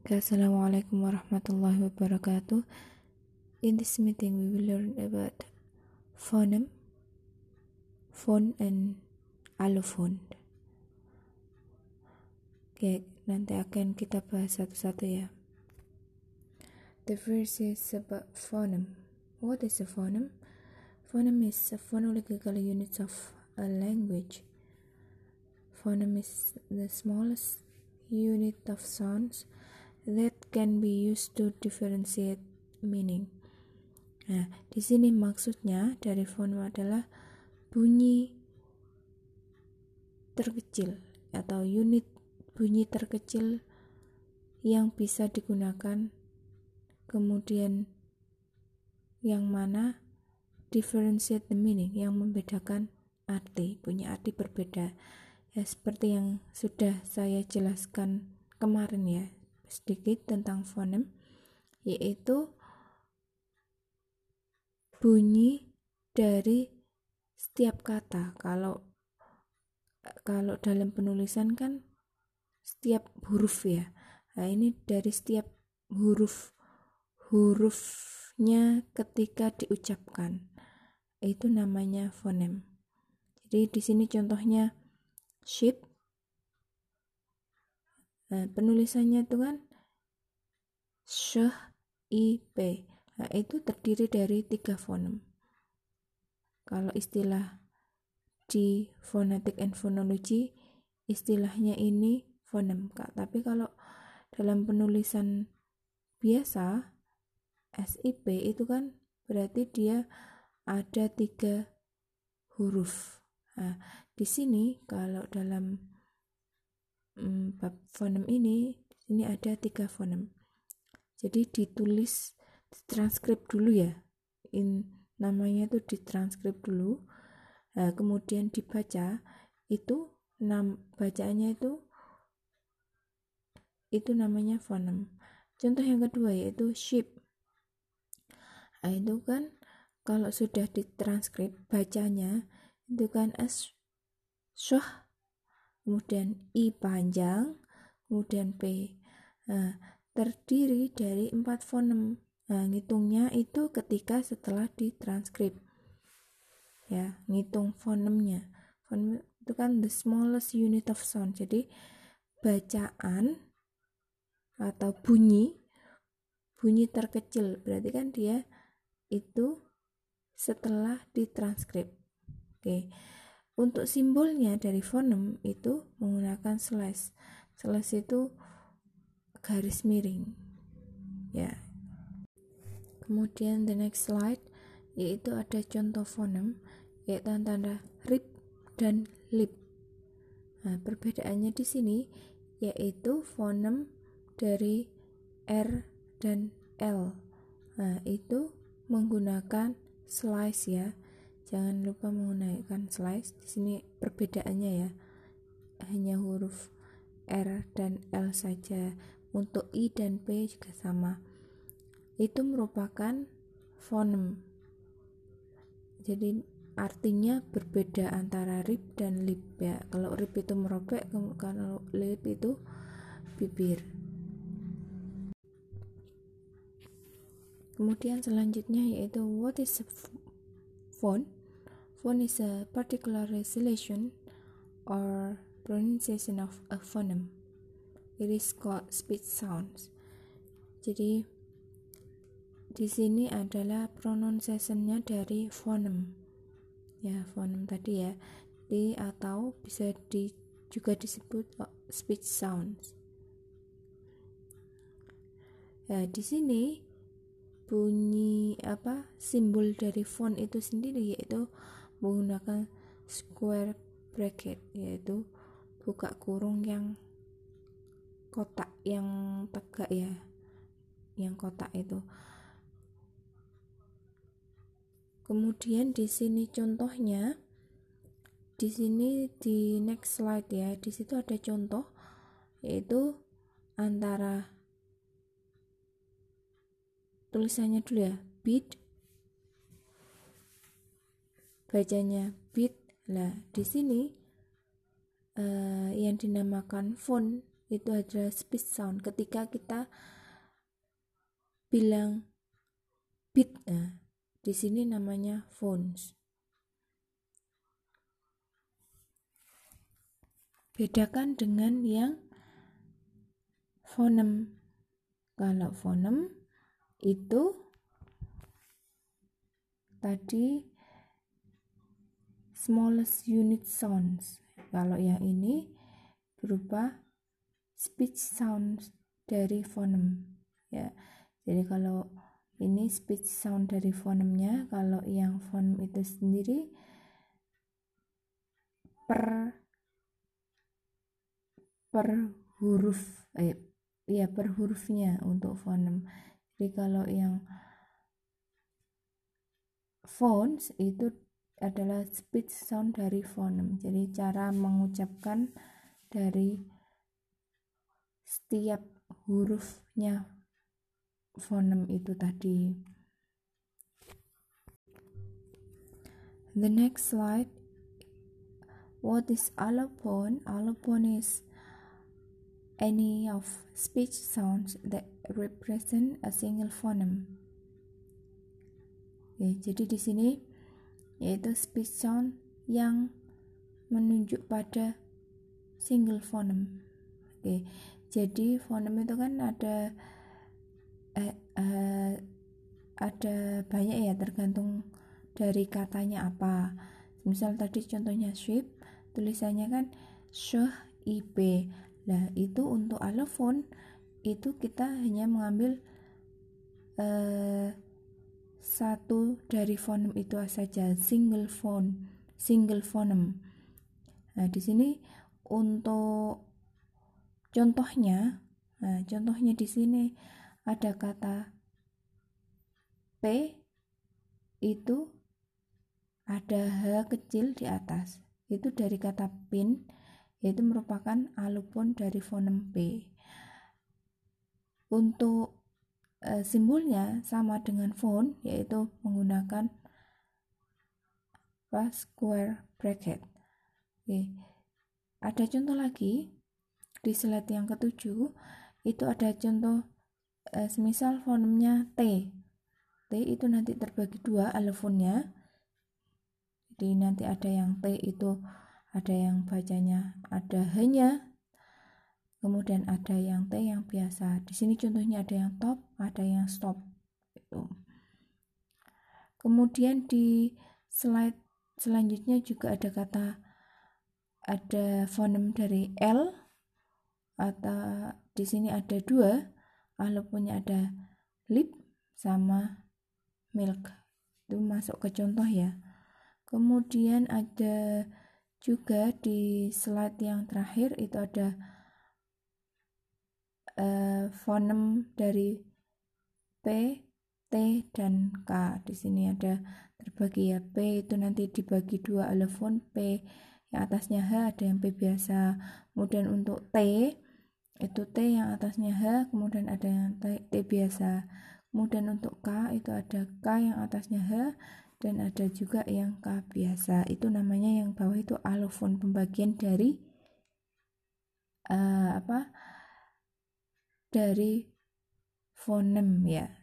Assalamualaikum warahmatullahi wabarakatuh. In this meeting we will learn about phoneme, phone and allophone. Oke, nanti akan kita bahas satu-satu ya. The first is about phoneme. What is a phoneme? Phoneme is a phonological unit of a language. Phoneme is the smallest unit of sounds that can be used to differentiate meaning. Nah, di sini maksudnya dari phoneme adalah bunyi terkecil atau unit bunyi terkecil yang bisa digunakan, kemudian yang mana differentiate the meaning, yang membedakan arti, punya arti berbeda. Ya, seperti yang sudah saya jelaskan kemarin ya, sedikit tentang phoneme, yaitu bunyi dari setiap kata. Kalau dalam penulisan kan setiap huruf ya. Nah, ini dari setiap hurufnya ketika diucapkan. Itu namanya phoneme. Jadi di sini contohnya sheep. Nah, penulisannya itu kan sh, i, p. Nah, itu terdiri dari 3 fonem. Kalau istilah di phonetic and phonology, istilahnya ini fonem, Kak. Tapi kalau dalam penulisan biasa, SIP itu kan berarti dia ada 3 huruf. Nah, di sini kalau dalam bab fonem ini ada 3 fonem. Jadi ditranskrip dulu ya. Namanya itu ditranskrip dulu. Nah, kemudian dibaca itu bacaannya itu namanya fonem. Contoh yang kedua yaitu sheep. Nah, itu kan kalau sudah ditranskrip bacanya itu kan shoh, kemudian i panjang, kemudian p. Nah, terdiri dari 4 fonem. Nah, ngitungnya itu ketika setelah ditranskrip. Ya, ngitung fonemnya. Fonem itu kan the smallest unit of sound. Jadi bacaan atau bunyi terkecil, berarti kan dia itu setelah ditranskrip. Oke. Untuk simbolnya dari fonem itu menggunakan slash. Slash itu garis miring. Ya. Kemudian the next slide yaitu ada contoh fonem yaitu tanda rip dan lip. Nah, perbedaannya di sini yaitu fonem dari R dan L. Nah, itu menggunakan slice ya. Jangan lupa menggunakan slice. Di sini perbedaannya ya. Hanya huruf R dan L saja. Untuk I dan P juga sama. Itu merupakan fonem. Jadi artinya berbeda antara rip dan lip ya. Kalau rip itu merobek, kalau lip itu bibir. Kemudian selanjutnya yaitu what is a phone? Phone is a particular resolution or pronunciation of a phoneme. It is called speech sounds. Jadi di sini adalah pronunciation-nya dari phoneme. Ya, phoneme tadi ya. Atau bisa juga disebut speech sounds. Ya, di sini bunyi simbol dari font itu sendiri yaitu menggunakan square bracket, yaitu buka kurung yang kotak, yang tegak ya, yang kotak itu. Kemudian di sini contohnya, di sini di next slide ya, di situ ada contoh yaitu antara tulisannya dulu ya, beat, bacanya beat. Nah, di sini yang dinamakan font itu adalah speech sound. Ketika kita bilang beat, di sini namanya phones. Bedakan dengan yang fonem. Kalau fonem itu tadi smallest unit sounds. Kalau yang ini berupa speech sounds dari fonem, ya. Jadi kalau ini speech sound dari fonemnya, kalau yang fonem itu sendiri per huruf, per hurufnya untuk fonem. Jadi kalau yang phones itu adalah speech sound dari fonem. Jadi cara mengucapkan dari setiap hurufnya fonem itu tadi. The next slide. What is allophone? Allophone is any of speech sounds that represent a single phoneme. Jadi di sini yaitu speech sound yang menunjuk pada single phoneme. Jadi phoneme itu kan ada banyak ya, tergantung dari katanya apa. Misal tadi contohnya sheep, tulisannya kan ip. Nah, itu untuk allophone itu kita hanya mengambil satu dari fonem itu saja, single phoneme. Nah, di sini untuk contohnya, di sini ada kata P, itu ada H kecil di atas. Itu dari kata pin, yaitu merupakan allophone dari fonem P. Untuk simbolnya sama dengan phone, yaitu menggunakan square bracket. Ada contoh lagi di slide yang ke-7, itu ada contoh semisal fonemnya T itu nanti terbagi dua allophone-nya. Jadi nanti ada yang T itu ada yang bacanya ada H-nya, kemudian ada yang T yang biasa. Di sini contohnya ada yang top, ada yang stop. Kemudian di slide selanjutnya juga ada fonem dari L, atau di sini ada dua, allophone-nya ada lip sama milk. Itu masuk ke contoh ya. Kemudian ada juga di slide yang terakhir itu ada fonem dari P, T, dan K. Di sini ada terbagi ya. P itu nanti dibagi dua allophone, P yang atasnya H, ada yang P biasa. Kemudian untuk T itu T yang atasnya H, kemudian ada yang T biasa. Kemudian untuk K itu ada K yang atasnya H, dan ada juga yang K biasa. Itu namanya yang bawah itu allophone, pembagian dari dari fonem ya.